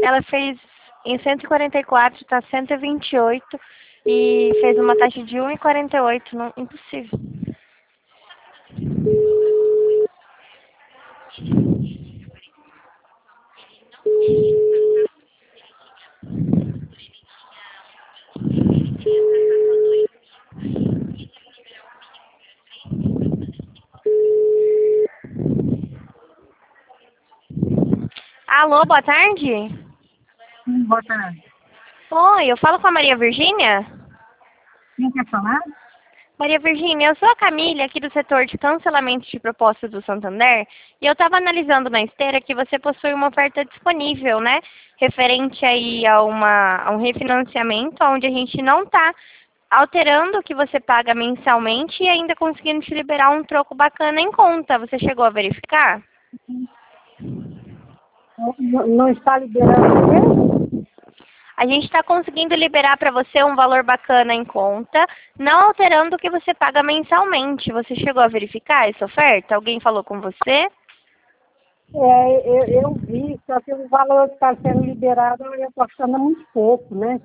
Ela fez em 144, está 128 e fez uma taxa de 1,48. Não, impossível. Alô, boa tarde. Boa tarde. Oi, eu falo com a Maria Virgínia? Quem quer falar? Maria Virgínia, eu sou a Camila, aqui do setor de cancelamento de propostas do Santander, e eu estava analisando na esteira que você possui uma oferta disponível, né? Referente aí a um refinanciamento, onde a gente não está alterando o que você paga mensalmente e ainda conseguindo te liberar um troco bacana em conta. Você chegou a verificar? Não está liberando mesmo? A gente está conseguindo liberar para você um valor bacana em conta, não alterando o que você paga mensalmente. Você chegou a verificar essa oferta? Alguém falou com você? Eu vi, só que o valor que está sendo liberado eu estou achando muito pouco, né?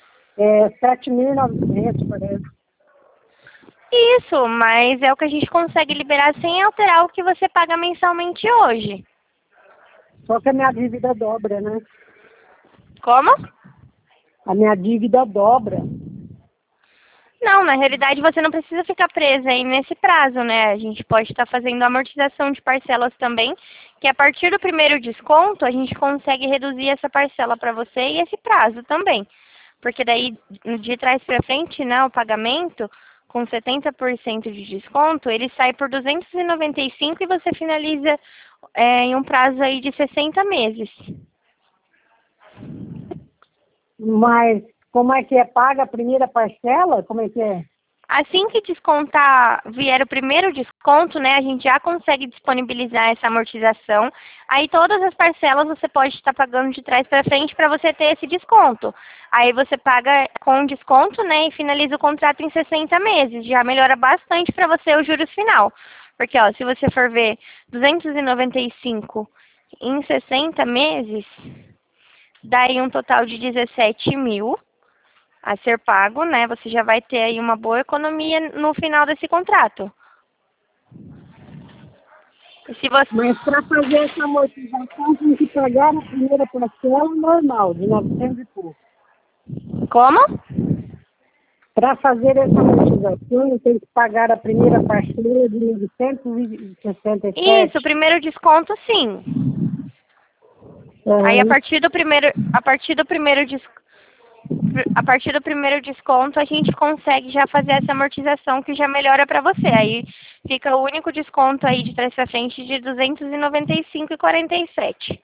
7.900, parece. Isso, mas é o que a gente consegue liberar sem alterar o que você paga mensalmente hoje. Só que a minha dívida dobra, né? Como? A minha dívida dobra. Não, na realidade você não precisa ficar presa aí nesse prazo, né? A gente pode estar fazendo amortização de parcelas também, que a partir do primeiro desconto a gente consegue reduzir essa parcela para você e esse prazo também. Porque daí, de trás para frente, né, o pagamento, com 70% de desconto, ele sai por 295 e você finaliza em um prazo aí de 60 meses. Mas como é que é? Paga a primeira parcela? Como é que é? Assim que descontar, vier o primeiro desconto, né, a gente já consegue disponibilizar essa amortização. Aí todas as parcelas você pode estar pagando de trás para frente para você ter esse desconto. Aí você paga com desconto, né, e finaliza o contrato em 60 meses. Já melhora bastante para você o juros final. Porque, ó, se você for ver 295 em 60 meses, dá aí um total de 17 mil a ser pago, né? Você já vai ter aí uma boa economia no final desse contrato. E se você... Mas para fazer essa amortização tem que pagar a primeira parcela normal, de 900 e pouco. Como? Para fazer essa amortização, tem que pagar a primeira parcela de 967. Isso, o primeiro desconto, sim. Aí Uhum. a partir do primeiro desconto a gente consegue já fazer essa amortização que já melhora para você. Aí fica o único desconto aí de trás para frente de 295,47.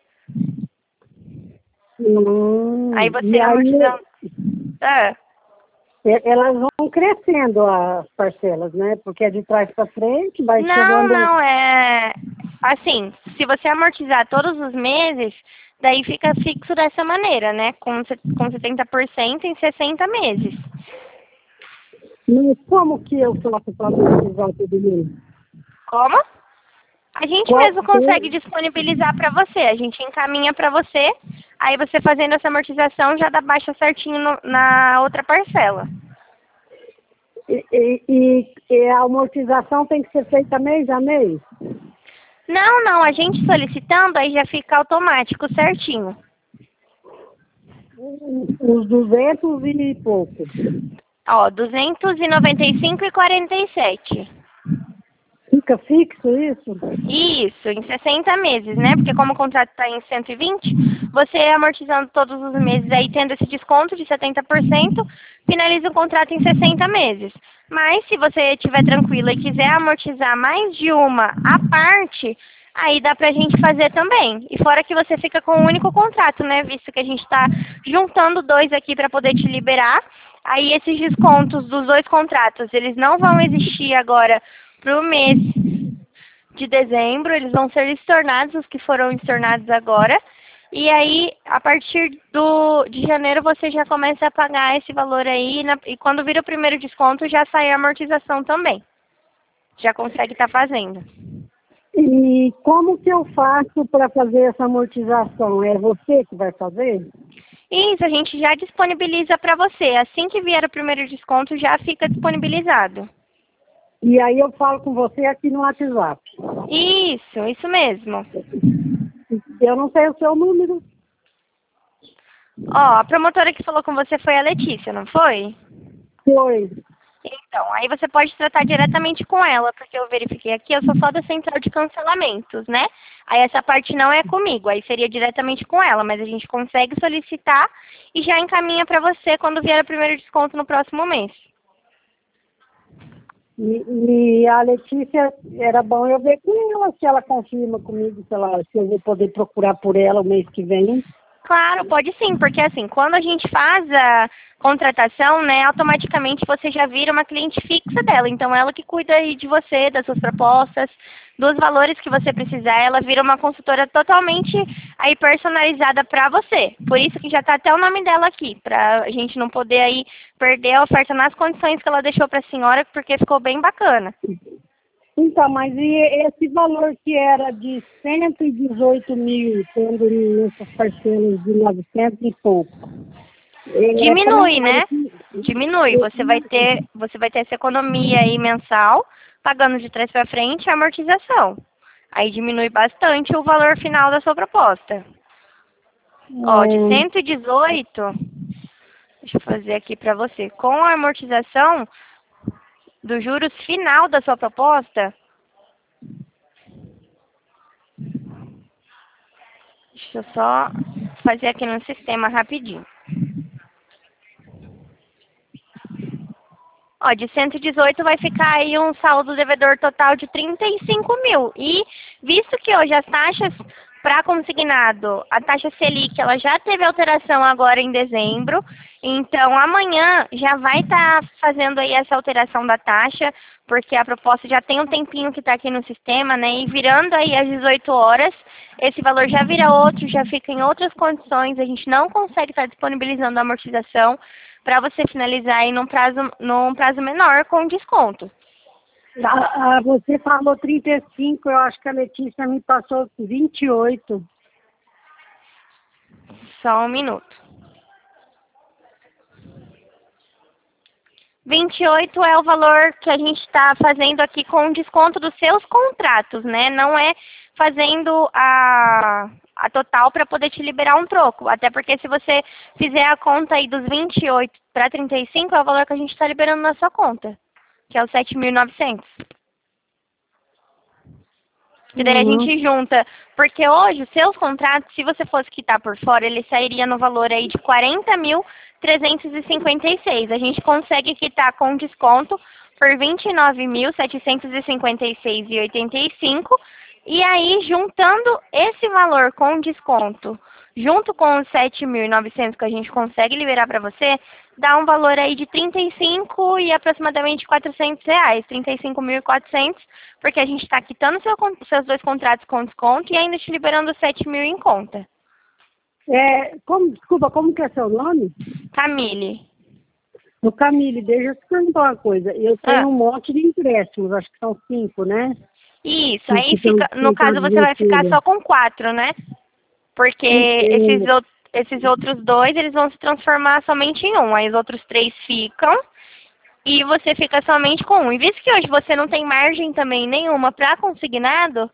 Aí você E aí amortizando. É. elas vão crescendo as parcelas, né? Porque é de trás para frente, vai Não, chegando. não, é assim, se você amortizar todos os meses, daí fica fixo dessa maneira, né? Com 70% em 60 meses. Mas como que eu faço para amortizar tudo isso? Como? A gente Qual, mesmo consegue disponibilizar para você, a gente encaminha para você, aí você fazendo essa amortização já dá baixa certinho na outra parcela. e a amortização tem que ser feita mês a mês? Não, não, a gente solicitando aí já fica automático certinho. Os 200 e pouco. Ó, 295,47. Fica fixo isso? Isso, em 60 meses, né? Porque como o contrato está em 120, você amortizando todos os meses aí, tendo esse desconto de 70%, finaliza o contrato em 60 meses. Mas se você estiver tranquila e quiser amortizar mais de uma à parte, aí dá pra gente fazer também. E fora que você fica com um único contrato, né? Visto que a gente está juntando dois aqui para poder te liberar. Aí esses descontos dos dois contratos, eles não vão existir agora pro mês de dezembro, eles vão ser estornados, os que foram estornados agora. E aí, a partir de janeiro, você já começa a pagar esse valor aí. E quando vira o primeiro desconto, já sai a amortização também. Já consegue estar fazendo. E como que eu faço para fazer essa amortização? É você que vai fazer? Isso, a gente já disponibiliza para você. Assim que vier o primeiro desconto, já fica disponibilizado. E aí eu falo com você aqui no WhatsApp. Isso mesmo. Eu não sei o seu número. Ó, a promotora que falou com você foi a Letícia, não foi? Foi. Então, aí você pode tratar diretamente com ela, porque eu verifiquei aqui, eu sou só da central de cancelamentos, né? Aí essa parte não é comigo, aí seria diretamente com ela, mas a gente consegue solicitar e já encaminha para você quando vier o primeiro desconto no próximo mês. E a Letícia, era bom eu ver com ela, se ela confirma comigo, se eu vou poder procurar por ela o mês que vem. Claro, pode sim, porque assim, quando a gente faz a contratação, né, automaticamente você já vira uma cliente fixa dela. Então, ela que cuida aí de você, das suas propostas, dos valores que você precisar, ela vira uma consultora totalmente aí personalizada para você. Por isso que já está até o nome dela aqui, para a gente não poder aí perder a oferta nas condições que ela deixou para a senhora, porque ficou bem bacana. Então, mas e esse valor que era de 118 mil, tendo nessas parcelas de 900 e pouco? Diminui, né? Diminui. Você vai ter essa economia aí mensal, pagando de trás para frente a amortização. Aí diminui bastante o valor final da sua proposta. Ó, de 118, deixa eu fazer aqui para você. Com a amortização dos juros final da sua proposta, deixa eu só fazer aqui no sistema rapidinho. Ó, de 118 vai ficar aí um saldo devedor total de 35 mil. E visto que hoje as taxas para consignado, a taxa Selic, ela já teve alteração agora em dezembro. Então, amanhã já vai estar fazendo aí essa alteração da taxa, porque a proposta já tem um tempinho que está aqui no sistema, né? E virando aí às 18 horas, esse valor já vira outro, já fica em outras condições. A gente não consegue estar disponibilizando a amortização para você finalizar aí num prazo menor com desconto. Você falou 35, eu acho que a Letícia me passou 28. Só um minuto. 28 é o valor que a gente está fazendo aqui com desconto dos seus contratos, né? Não é fazendo a total para poder te liberar um troco. Até porque se você fizer a conta aí dos 28 para 35, é o valor que a gente está liberando na sua conta, que é os 7.900. E daí a gente junta, porque hoje os seus contratos, se você fosse quitar por fora, ele sairia no valor aí de 40.356. A gente consegue quitar com desconto por 29.756,85. E aí, juntando esse valor com desconto, junto com os 7.900 que a gente consegue liberar para você, dá um valor aí de 35 e aproximadamente R$ 400, 35.400, porque a gente está quitando seus dois contratos com desconto e ainda te liberando 7 mil em conta. Desculpa, como que é seu nome? Camille. No Camille, deixa eu te perguntar uma coisa. Eu tenho um monte de empréstimos, acho que são 5, né? Isso, aí fica, no caso você vai ficar só com 4, né? Porque esses outros dois, eles vão se transformar somente em um. Aí os outros 3 ficam e você fica somente com um. E visto que hoje você não tem margem também nenhuma para consignado,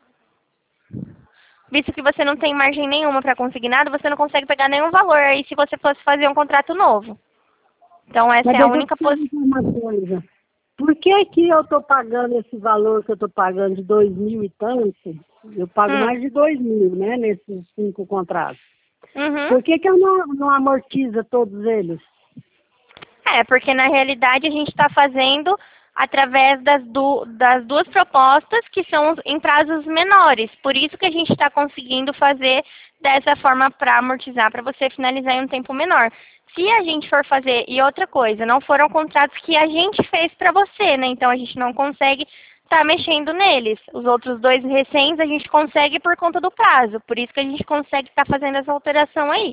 você não consegue pegar nenhum valor aí se você fosse fazer um contrato novo. Então essa é a única possibilidade. Por que eu estou pagando esse valor que eu estou pagando de 2.000 e tanto? Eu pago mais de 2.000, né, nesses 5 contratos. Por que eu não amortiza todos eles? Porque na realidade a gente está fazendo através das duas propostas que são em prazos menores. Por isso que a gente está conseguindo fazer dessa forma para amortizar, para você finalizar em um tempo menor. Se a gente for fazer, e outra coisa, não foram contratos que a gente fez para você, né? Então a gente não consegue estar mexendo neles. Os outros 2 recentes a gente consegue por conta do prazo. Por isso que a gente consegue estar fazendo essa alteração aí.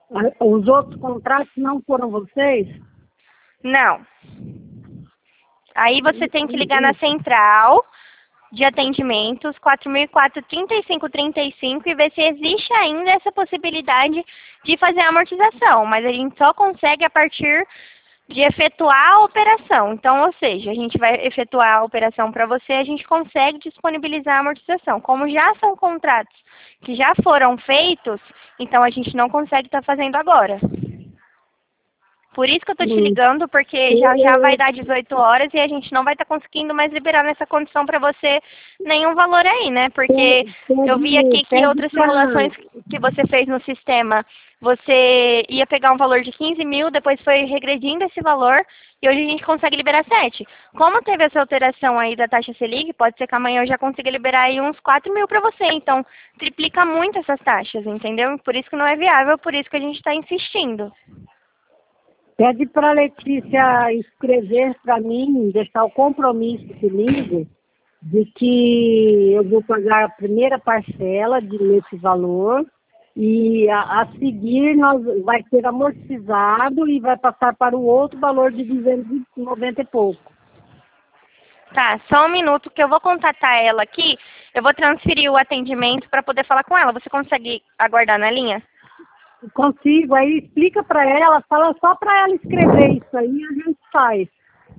Os outros contratos não foram vocês? Não. Aí você tem que ligar na central de atendimentos 4004-3535 e ver se existe ainda essa possibilidade de fazer a amortização, mas a gente só consegue a partir de efetuar a operação. Então, ou seja, a gente vai efetuar a operação para você, a gente consegue disponibilizar a amortização. Como já são contratos que já foram feitos, então a gente não consegue estar fazendo agora. Por isso que eu estou te ligando, porque já vai dar 18 horas e a gente não vai estar conseguindo mais liberar nessa condição para você nenhum valor aí, né? Porque eu vi aqui que outras simulações que você fez no sistema, você ia pegar um valor de 15 mil, depois foi regredindo esse valor e hoje a gente consegue liberar 7. Como teve essa alteração aí da taxa Selic, pode ser que amanhã eu já consiga liberar aí uns 4 mil para você. Então, triplica muito essas taxas, entendeu? Por isso que não é viável, por isso que a gente está insistindo. Pede para a Letícia escrever para mim, deixar o compromisso comigo de que eu vou pagar a primeira parcela nesse valor e a seguir vai ser amortizado e vai passar para o outro valor de 290 e pouco. Tá, só um minuto que eu vou contatar ela aqui, eu vou transferir o atendimento para poder falar com ela. Você consegue aguardar na linha? Consigo, aí explica para ela, fala só para ela escrever isso aí, a gente faz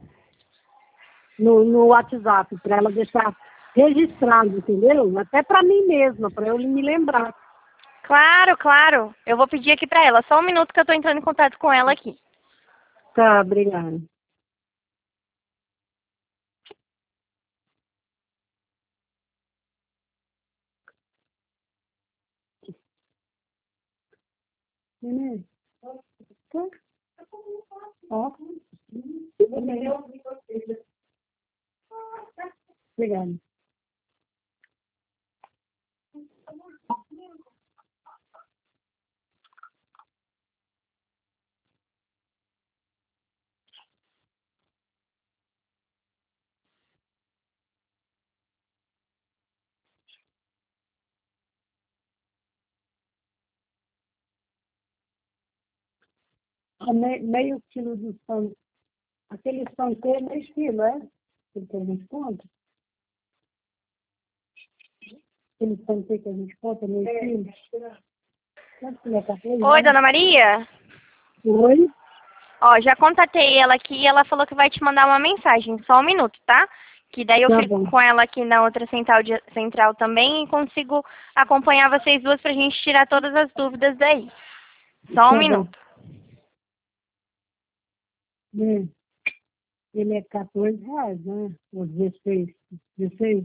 no WhatsApp, para ela deixar registrado, entendeu? Até para mim mesma, para eu me lembrar. Claro, claro. Eu vou pedir aqui para ela. Só um minuto que eu estou entrando em contato com ela aqui. Tá, obrigada. Nenê. Tá. Ó. Obrigada. Meio quilo de pão. Aquele pão é meio quilo, é? Que a gente conta? Aquele pão que a gente conta, meio quilo? Oi, dona Maria? Oi? Ó, já contatei ela aqui e ela falou que vai te mandar uma mensagem. Só um minuto, tá? Que daí eu fico com ela aqui na outra central também e consigo acompanhar vocês duas pra gente tirar todas as dúvidas daí. Só um minuto. Ele é R$14, né? Ou 16? 16?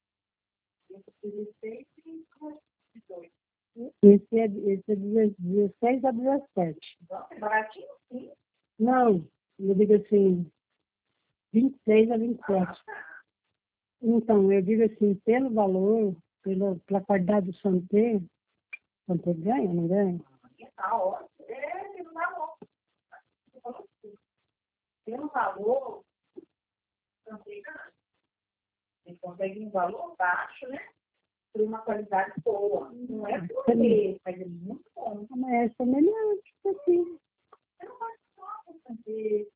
Esse é 16 a 17. Baratinho, sim. Não, eu digo assim, 26 a 27. Então, eu digo assim, pelo valor, pela qualidade do santé ganha, não ganha? Tá ótimo. Não dá bom. Pelo valor, santé ganha. Eles conseguem um valor baixo, né? Por uma qualidade boa. Não é por isso, mas é muito bom. Mas é semelhante, assim. Eu não gosto de porque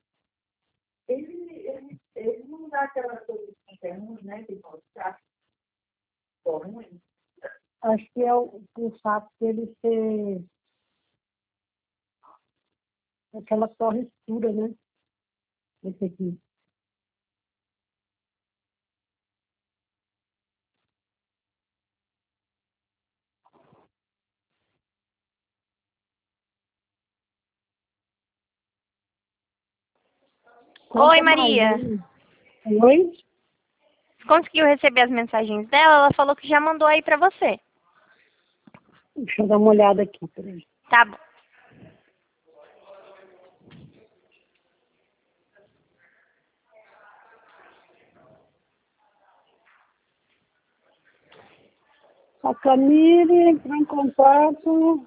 ele não dá aquela coisa que é ruim, né? Que pode ficar ruim. Acho que é o fato dele ser aquela torre escura, né? Esse aqui. Oi, Maria. Oi? Conseguiu receber as mensagens dela? Ela falou que já mandou aí pra você. Deixa eu dar uma olhada aqui, peraí. Tá bom. A Camille entrou em contato.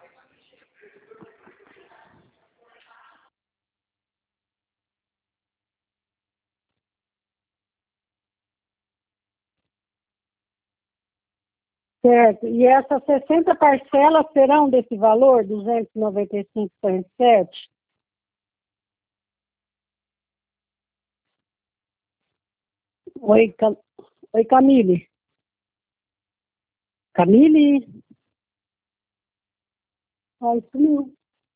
Certo. E essas 60 parcelas serão desse valor, 295,47? Oi, Oi, Camille. Camille? Oi, sumiu.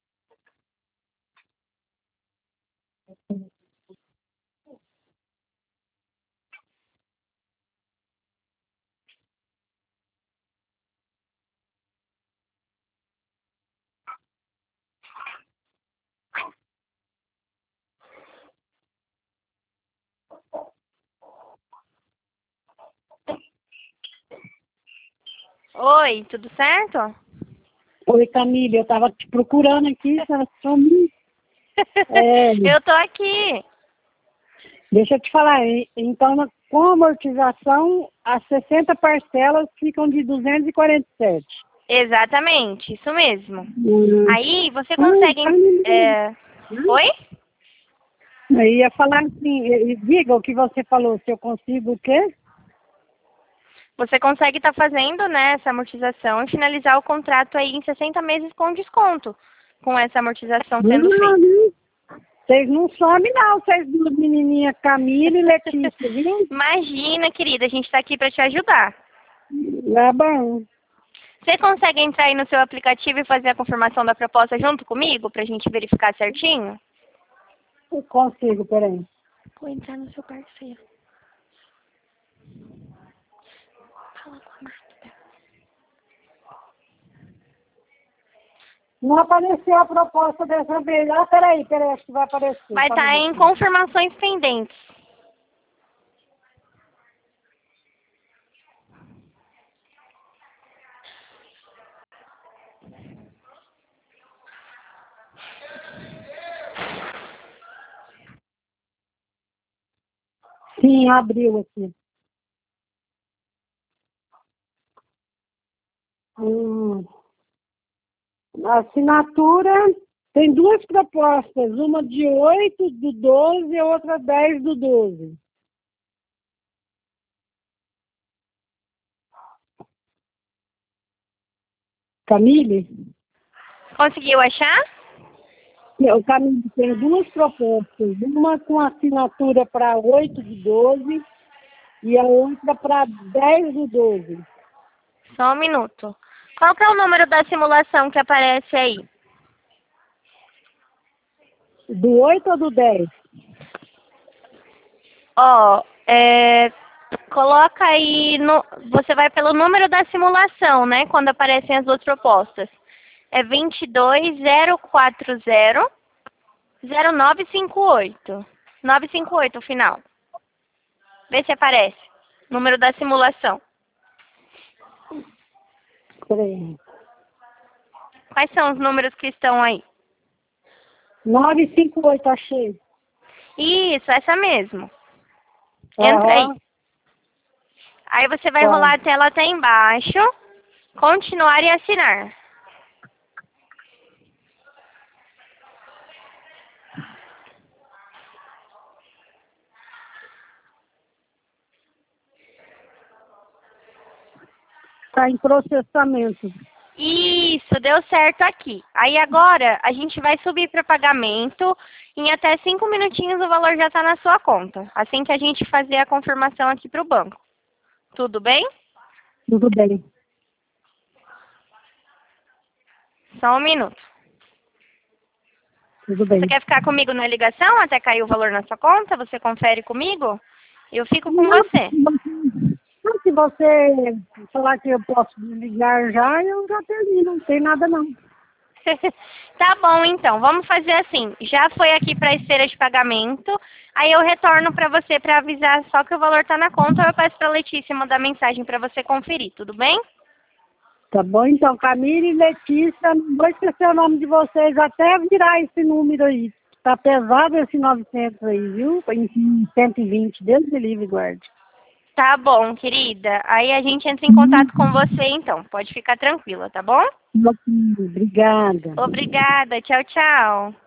Oi, tudo certo? Oi, Camille, eu tava te procurando aqui, tava sumindo. Eu tô aqui. Deixa eu te falar, então, com a amortização, as 60 parcelas ficam de 247. Exatamente, isso mesmo. Aí você consegue. Camille. Oi? Eu ia falar assim, diga o que você falou, se eu consigo o quê? Você consegue estar fazendo, né, essa amortização e finalizar o contrato aí em 60 meses com desconto, com essa amortização sendo feita. Vocês não somem não, vocês duas menininhas, Camila e Letícia, viu? Imagina, querida, a gente está aqui para te ajudar. É bom. Você consegue entrar aí no seu aplicativo e fazer a confirmação da proposta junto comigo, para a gente verificar certinho? Eu consigo, peraí. Vou entrar no seu parceiro. Fala com a Marta. Não apareceu a proposta dessa vez. Ah, peraí, acho que vai aparecer. Vai estar em confirmações pendentes. Sim, abriu aqui. A assinatura tem duas propostas, uma de 8/12 e outra 10/12. Camille? Conseguiu achar? O Camille tem duas propostas, uma com assinatura para 8/12 e a outra para 10/12. Só um minuto. Qual que é o número da simulação que aparece aí? Do 8 ou do 10? Ó, coloca aí, você vai pelo número da simulação, né? Quando aparecem as duas propostas. É 224000958. 958 o final. Vê se aparece. Número da simulação. Peraí. Quais são os números que estão aí? 958, achei. Isso, essa mesmo. Entra aí. Aí você vai rolar a tela até embaixo. Continuar e assinar. Está em processamento. Isso, deu certo aqui. Aí agora a gente vai subir para pagamento. Em até 5 minutinhos o valor já está na sua conta. Assim que a gente fazer a confirmação aqui para o banco. Tudo bem? Tudo bem. Só um minuto. Tudo bem. Você quer ficar comigo na ligação até cair o valor na sua conta? Você confere comigo? Eu fico com você. Se você falar que eu posso desligar já, eu já termino. Não tem nada não. Tá bom, então. Vamos fazer assim. Já foi aqui para a esteira de pagamento. Aí eu retorno para você para avisar só que o valor está na conta. Eu peço para a Letícia mandar mensagem para você conferir. Tudo bem? Tá bom, então. Camille e Letícia, não vou esquecer o nome de vocês até virar esse número aí. Tá pesado esse 900 aí, viu? Em 120. Deus me livre, guarde. Tá bom, querida. Aí a gente entra em contato com você, então. Pode ficar tranquila, tá bom? Obrigada. Obrigada. Tchau, tchau.